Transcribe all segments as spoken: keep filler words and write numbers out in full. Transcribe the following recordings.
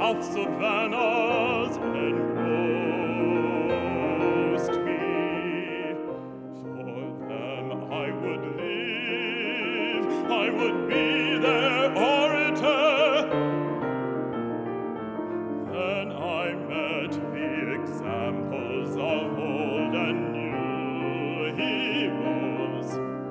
south savannas engrossed me. For them I would live, I would be their orator. Then I met the examples of old and new heroes.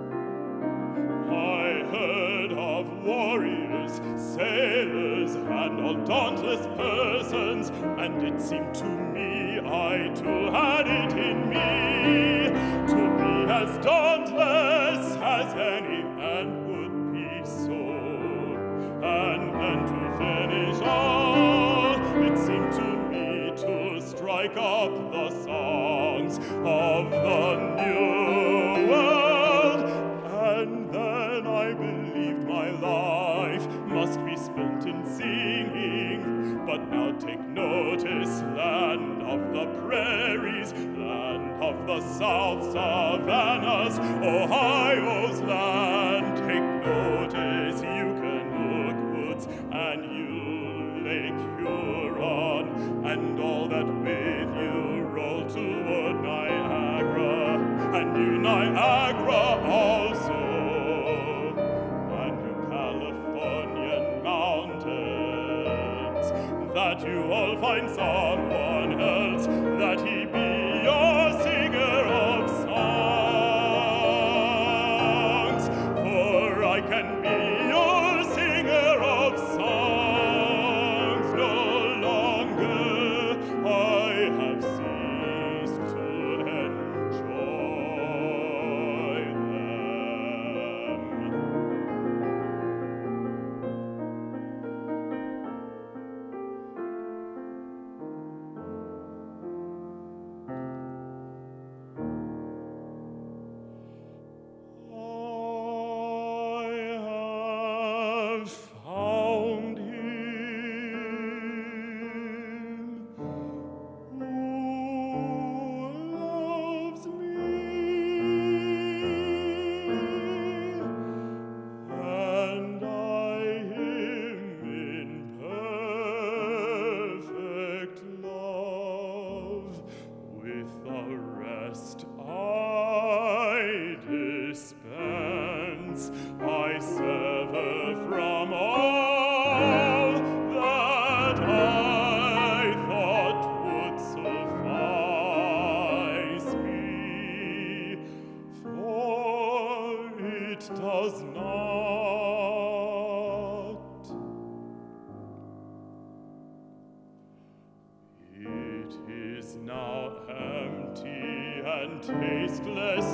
I heard of warriors, sailors, and all dauntless persons, and it seemed to me I too had it in me to be as dauntless as any, and would be so. And then to finish all, it seemed to me to strike up the songs of the new world. And then I believed my life must be spent in singing. But now take notice, land of the prairies, land of the south savannas, Ohio's land. Take notice, you Kennewick woods, and you Lake Huron, and all that with you roll toward Niagara, and you Niagara also, and you Californian mountains, that you all find someone else, that he be your singer of songs. For I can be your singer of songs no longer. I have ceased to enjoy them. I have found him who loves me, and I him in perfect love. With the rest I dispense, I sever from all that I thought would suffice me, for it does not. It is now empty and tasteless